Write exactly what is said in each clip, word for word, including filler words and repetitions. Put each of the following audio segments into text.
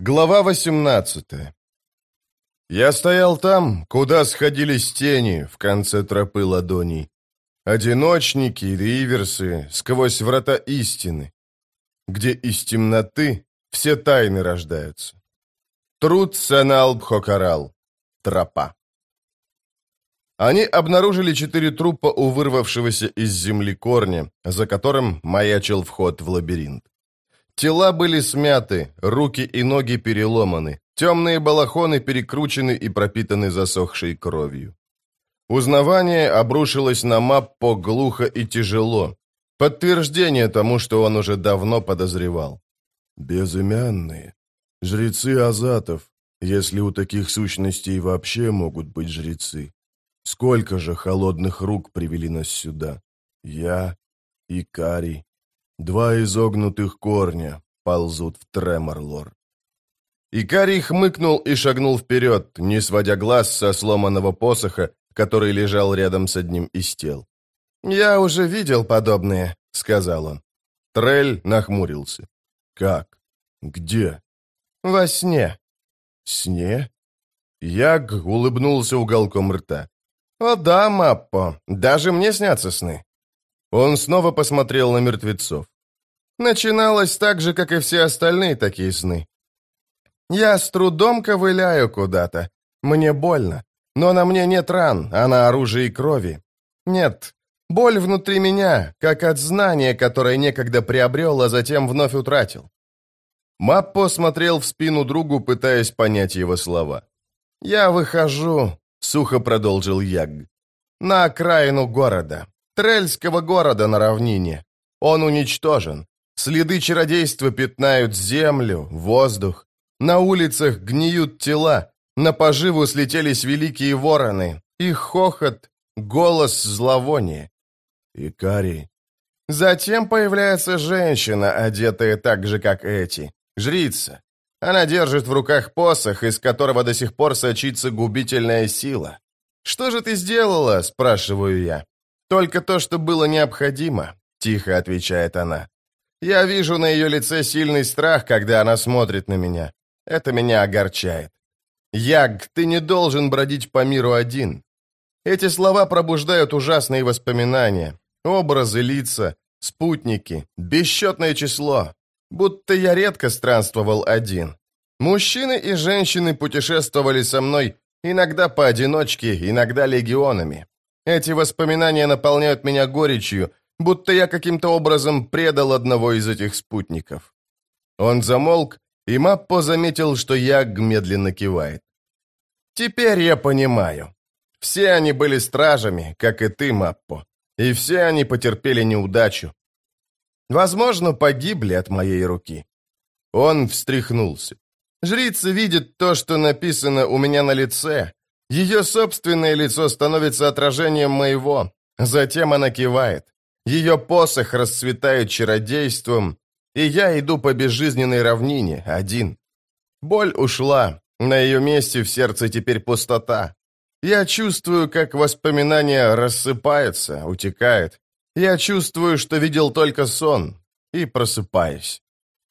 Глава восемнадцатая. Я стоял там, куда сходились тени в конце тропы ладоней. Одиночники, риверсы, сквозь врата истины, где из темноты все тайны рождаются. Труд Сеналб-Хокарал. Тропа. Они обнаружили четыре трупа у вырвавшегося из земли корня, за которым маячил вход в лабиринт. Тела были смяты, руки и ноги переломаны, темные балахоны перекручены и пропитаны засохшей кровью. Узнавание обрушилось на Маппо глухо и тяжело, подтверждение тому, что он уже давно подозревал. Безымянные, жрецы азатов, если у таких сущностей вообще могут быть жрецы. Сколько же холодных рук привели нас сюда? Я и Карий. Два изогнутых корня ползут в Треморлор. Икарий хмыкнул и шагнул вперед, не сводя глаз со сломанного посоха, который лежал рядом с одним из тел. «Я уже видел подобные», — сказал он. Трель нахмурился. «Как? Где?» «Во сне». «Сне?» Яг улыбнулся уголком рта. «О да, Маппо, даже мне снятся сны». Он снова посмотрел на мертвецов. Начиналось так же, как и все остальные такие сны. Я с трудом ковыляю куда-то. Мне больно. Но на мне нет ран, а на оружии крови. Нет, боль внутри меня, как от знания, которое некогда приобрел, а затем вновь утратил. Маппо смотрел в спину другу, пытаясь понять его слова. «Я выхожу», — сухо продолжил Яг, — «на окраину города. Трельского города на равнине. Он уничтожен. Следы чародейства пятнают землю, воздух. На улицах гниют тела. На поживу слетелись великие вороны. Их хохот, голос зловония. Икарий. Затем появляется женщина, одетая так же, как эти. Жрица. Она держит в руках посох, из которого до сих пор сочится губительная сила. «Что же ты сделала?» – спрашиваю я. «Только то, что было необходимо», — тихо отвечает она. «Я вижу на ее лице сильный страх, когда она смотрит на меня. Это меня огорчает. Яг, ты не должен бродить по миру один». Эти слова пробуждают ужасные воспоминания. Образы, лица, спутники, бесчетное число. Будто я редко странствовал один. Мужчины и женщины путешествовали со мной, иногда поодиночке, иногда легионами. Эти воспоминания наполняют меня горечью, будто я каким-то образом предал одного из этих спутников. Он замолк, и Маппо заметил, что Яг медленно кивает. «Теперь я понимаю. Все они были стражами, как и ты, Маппо, и все они потерпели неудачу. Возможно, погибли от моей руки». Он встряхнулся. «Жрица видит то, что написано у меня на лице. Ее собственное лицо становится отражением моего. Затем она кивает. Ее посох расцветает чародейством, и я иду по безжизненной равнине, один. Боль ушла, на ее месте в сердце теперь пустота. Я чувствую, как воспоминания рассыпаются, утекают. Я чувствую, что видел только сон, и просыпаюсь».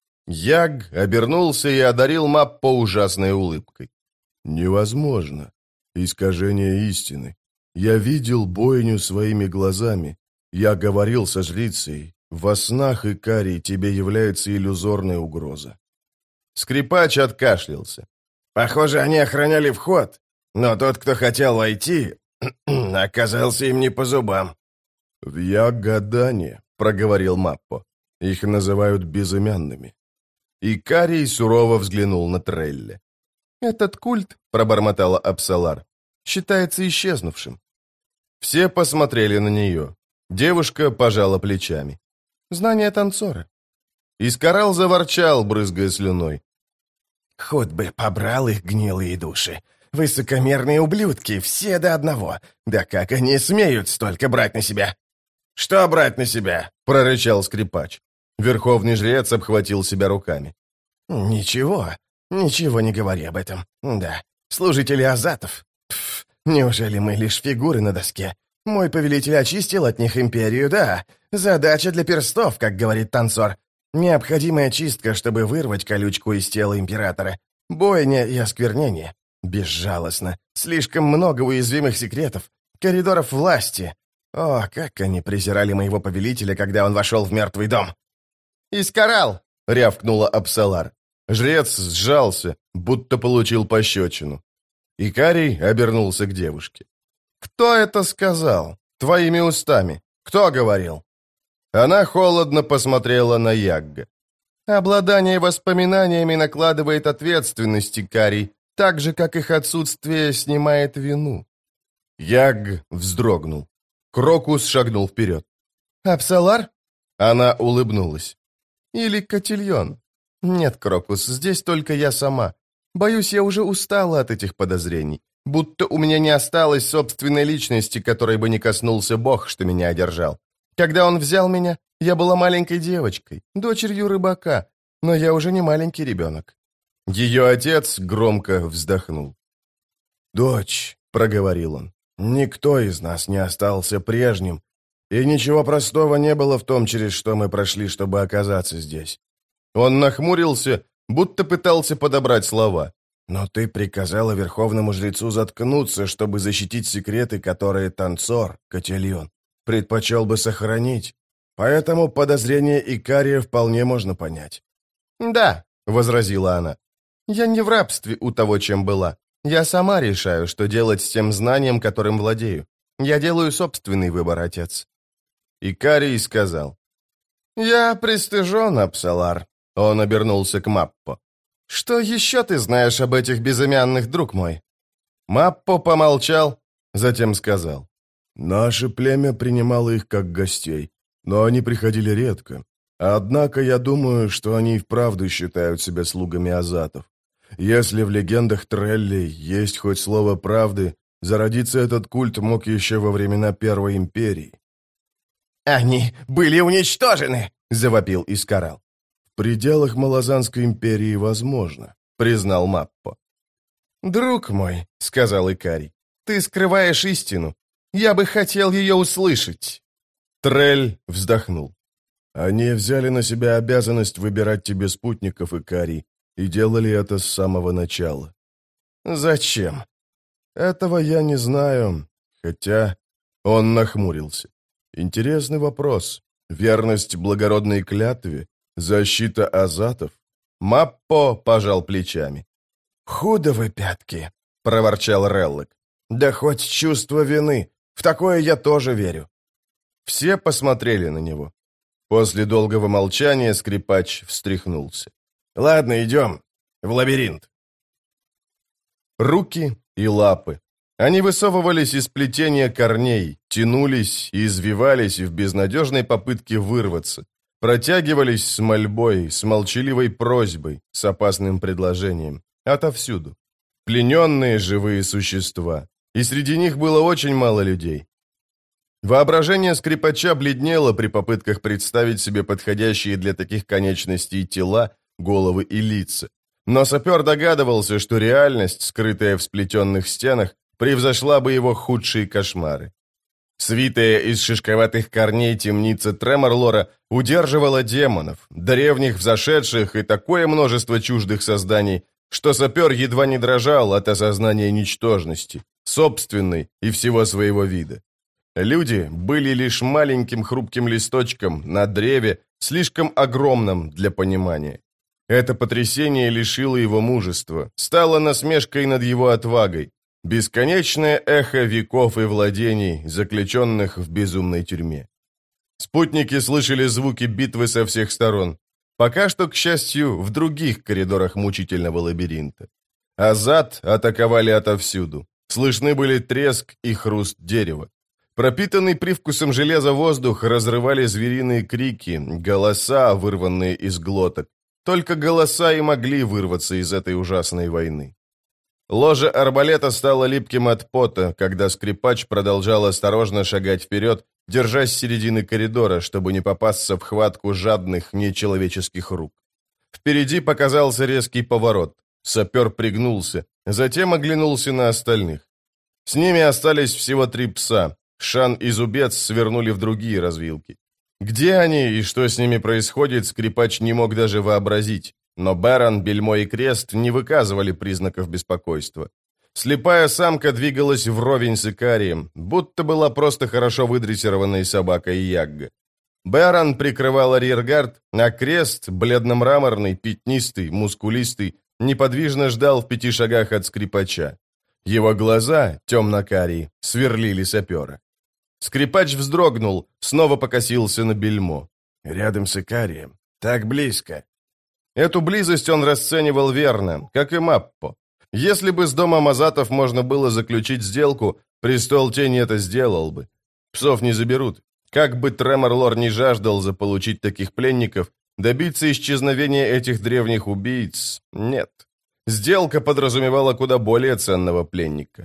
Яг обернулся и одарил Маппо ужасной улыбкой. «Невозможно. Искажение истины. Я видел бойню своими глазами. Я говорил со жрицей. Во снах, Икарий, тебе является иллюзорная угроза». Скрипач откашлялся. «Похоже, они охраняли вход, но тот, кто хотел войти, оказался им не по зубам». «В Ягадане», — проговорил Маппо. «Их называют безымянными». Икарий сурово взглянул на Трелли. «Этот культ, — пробормотала Апсалар, — считается исчезнувшим». Все посмотрели на нее. Девушка пожала плечами. «Знание танцора». Искарал заворчал, брызгая слюной. «Хоть бы побрал их гнилые души. Высокомерные ублюдки, все до одного. Да как они смеют столько брать на себя?» «Что брать на себя?» — прорычал скрипач. Верховный жрец обхватил себя руками. «Ничего, ничего не говори об этом. Да, служители азатов. Пф, неужели мы лишь фигуры на доске? Мой повелитель очистил от них империю, да. Задача для перстов, как говорит танцор. Необходимая чистка, чтобы вырвать колючку из тела императора. Бойня и осквернение. Безжалостно. Слишком много уязвимых секретов. Коридоров власти. О, как они презирали моего повелителя, когда он вошел в мертвый дом. «Искарал!» — рявкнула Апсалар. Жрец сжался, будто получил пощечину. Икарий обернулся к девушке. «Кто это сказал? Твоими устами. Кто говорил?» Она холодно посмотрела на Ягга. «Обладание воспоминаниями накладывает ответственность, Икарий, так же, как их отсутствие снимает вину». Ягг вздрогнул. Крокус шагнул вперед. «Апсалар?» Она улыбнулась. «Или Котильон?» «Нет, Крокус, здесь только я сама. Боюсь, я уже устала от этих подозрений. Будто у меня не осталось собственной личности, которой бы не коснулся Бог, что меня одержал. Когда он взял меня, я была маленькой девочкой, дочерью рыбака, но я уже не маленький ребенок». Ее отец громко вздохнул. «Дочь», — проговорил он, — «никто из нас не остался прежним, и ничего простого не было в том, через что мы прошли, чтобы оказаться здесь». Он нахмурился, будто пытался подобрать слова. «Но ты приказала верховному жрецу заткнуться, чтобы защитить секреты, которые танцор, Котильон, предпочел бы сохранить. Поэтому подозрение Икария вполне можно понять». «Да», — возразила она, — «я не в рабстве у того, чем была. Я сама решаю, что делать с тем знанием, которым владею. Я делаю собственный выбор, отец». Икарий сказал. «Я пристыжен, Апсалар». Он обернулся к Маппо. «Что еще ты знаешь об этих безымянных, друг мой?» Маппо помолчал, затем сказал. «Наше племя принимало их как гостей, но они приходили редко. Однако я думаю, что они и вправду считают себя слугами азатов. Если в легендах Трелли есть хоть слово правды, зародиться этот культ мог еще во времена Первой империи». «Они были уничтожены!» — завопил Искарал. «В пределах Малазанской империи возможно», — признал Маппо. «Друг мой», — сказал Икарий, — «ты скрываешь истину. Я бы хотел ее услышать». Трель вздохнул. «Они взяли на себя обязанность выбирать тебе спутников, Икарий, и делали это с самого начала». «Зачем?» «Этого я не знаю, хотя...» Он нахмурился. «Интересный вопрос. Верность благородной клятве? Защита азатов?» Маппо пожал плечами. «Худо вы, пятки!» — проворчал Реллок. «Да хоть чувство вины. В такое я тоже верю». Все посмотрели на него. После долгого молчания скрипач встряхнулся. «Ладно, идем. В лабиринт». Руки и лапы. Они высовывались из плетения корней, тянулись и извивались в безнадежной попытке вырваться, протягивались с мольбой, с молчаливой просьбой, с опасным предложением. Отовсюду. Плененные живые существа. И среди них было очень мало людей. Воображение скрипача бледнело при попытках представить себе подходящие для таких конечностей тела, головы и лица. Но сапер догадывался, что реальность, скрытая в сплетенных стенах, превзошла бы его худшие кошмары. Свитая из шишковатых корней темница Треморлора удерживала демонов, древних взошедших и такое множество чуждых созданий, что сапер едва не дрожал от осознания ничтожности, собственной и всего своего вида. Люди были лишь маленьким хрупким листочком на древе, слишком огромном для понимания. Это потрясение лишило его мужества, стало насмешкой над его отвагой, бесконечное эхо веков и владений, заключенных в безумной тюрьме. Спутники слышали звуки битвы со всех сторон. Пока что, к счастью, в других коридорах мучительного лабиринта. Азат атаковали отовсюду. Слышны были треск и хруст дерева. Пропитанный привкусом железа воздух разрывали звериные крики, голоса, вырванные из глоток. Только голоса и могли вырваться из этой ужасной войны. Ложе арбалета стало липким от пота, когда скрипач продолжал осторожно шагать вперед, держась середины коридора, чтобы не попасться в хватку жадных, нечеловеческих рук. Впереди показался резкий поворот. Сапер пригнулся, затем оглянулся на остальных. С ними остались всего три пса. Шан и Зубец свернули в другие развилки. Где они и что с ними происходит, скрипач не мог даже вообразить, но Берон, Бельмо и Крест не выказывали признаков беспокойства. Слепая самка двигалась вровень с Икарием, будто была просто хорошо выдрессированной собакой Ягга. Берон прикрывал арьергард, а Крест, бледно-мраморный, пятнистый, мускулистый, неподвижно ждал в пяти шагах от скрипача. Его глаза, темно-карие, сверлили сапера. Скрипач вздрогнул, снова покосился на Бельмо. Рядом с Икарием. Так близко. Эту близость он расценивал верно, как и Маппо. Если бы с домом Азатов можно было заключить сделку, престол тени это сделал бы. Псов не заберут. Как бы Треморлор не жаждал заполучить таких пленников, добиться исчезновения этих древних убийц — нет. Сделка подразумевала куда более ценного пленника.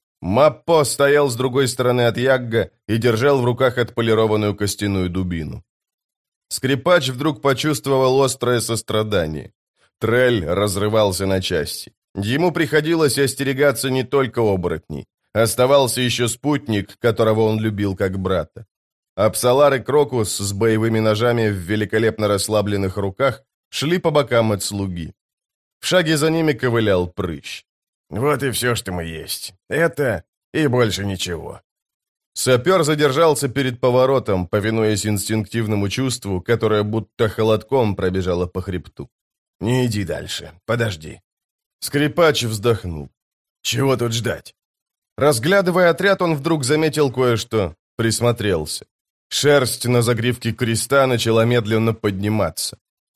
Маппо стоял с другой стороны от Ягга и держал в руках отполированную костяную дубину. Скрипач вдруг почувствовал острое сострадание. Трель разрывался на части. Ему приходилось остерегаться не только оборотней. Оставался еще спутник, которого он любил как брата. Апсалар и Крокус с боевыми ножами в великолепно расслабленных руках шли по бокам от слуги. В шаге за ними ковылял Прыщ. Вот и все, что мы есть. Это и больше ничего. Сапер задержался перед поворотом, повинуясь инстинктивному чувству, которое будто холодком пробежало по хребту. Не иди дальше, подожди. Скрипач вздохнул. Чего тут ждать? Разглядывая отряд, он вдруг заметил кое-что, присмотрелся. Шерсть на загривке креста начала медленно подниматься.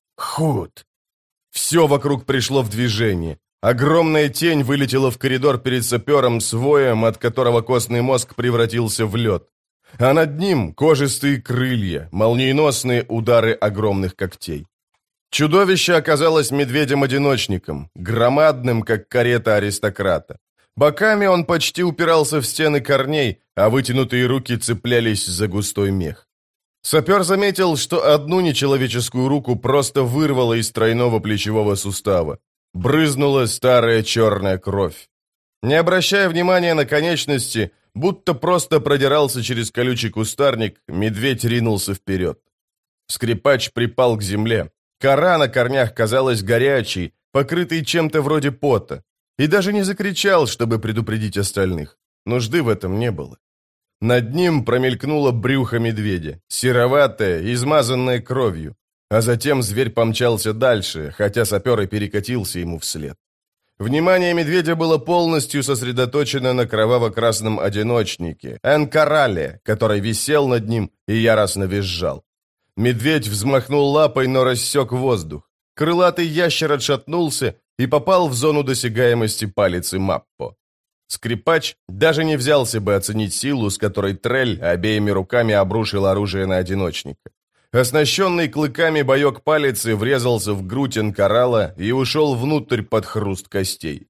Худ! Все вокруг пришло в движение. Огромная тень вылетела в коридор перед сапером с воем, от которого костный мозг превратился в лед. А над ним кожистые крылья, молниеносные удары огромных когтей. Чудовище оказалось медведем-одиночником, громадным, как карета аристократа. Боками он почти упирался в стены корней, а вытянутые руки цеплялись за густой мех. Сапер заметил, что одну нечеловеческую руку просто вырвало из тройного плечевого сустава. Брызнула старая черная кровь. Не обращая внимания на конечности, будто просто продирался через колючий кустарник, медведь ринулся вперед. Скрипач припал к земле. Кора на корнях казалась горячей, покрытой чем-то вроде пота, и даже не закричал, чтобы предупредить остальных. Нужды в этом не было. Над ним промелькнуло брюхо медведя, сероватое, измазанное кровью. А затем зверь помчался дальше, хотя сапер и перекатился ему вслед. Внимание медведя было полностью сосредоточено на кроваво-красном одиночнике, Энкарале, который висел над ним и яростно визжал. Медведь взмахнул лапой, но рассек воздух. Крылатый ящер отшатнулся и попал в зону досягаемости палицы Маппо. Скрипач даже не взялся бы оценить силу, с которой Трель обеими руками обрушил оружие на одиночника. Оснащенный клыками боек палицы врезался в грудь Энкарала и ушел внутрь под хруст костей.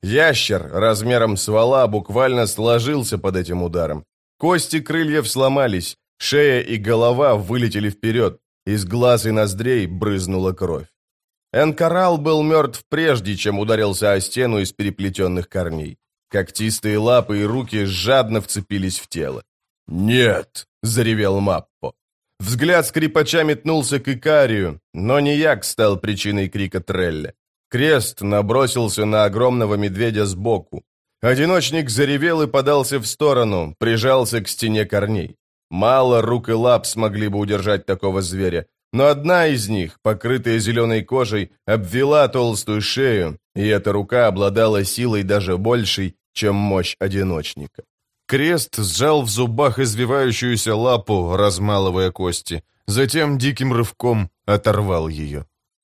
Ящер размером с вала буквально сложился под этим ударом. Кости крыльев сломались, шея и голова вылетели вперед, из глаз и ноздрей брызнула кровь. Энкарал был мертв прежде, чем ударился о стену из переплетенных корней. Когтистые лапы и руки жадно вцепились в тело. «Нет!» — заревел Маппо. Взгляд скрипача метнулся к Икарию, но не як стал причиной крика Трелля. Крест набросился на огромного медведя сбоку. Одиночник заревел и подался в сторону, прижался к стене корней. Мало рук и лап смогли бы удержать такого зверя, но одна из них, покрытая зеленой кожей, обвела толстую шею, и эта рука обладала силой даже большей, чем мощь одиночника. Крест сжал в зубах извивающуюся лапу, размалывая кости. Затем диким рывком оторвал ее.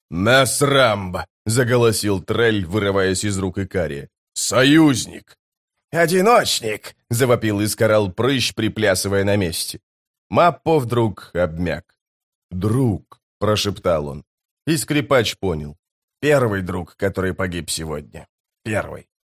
«Насрамба!» — заголосил Трель, вырываясь из рук Икария. «Союзник!» «Одиночник!» — завопил и скорал Прыщ, приплясывая на месте. Маппо вдруг обмяк. «Друг!» — прошептал он. И скрипач понял. «Первый друг, который погиб сегодня. Первый».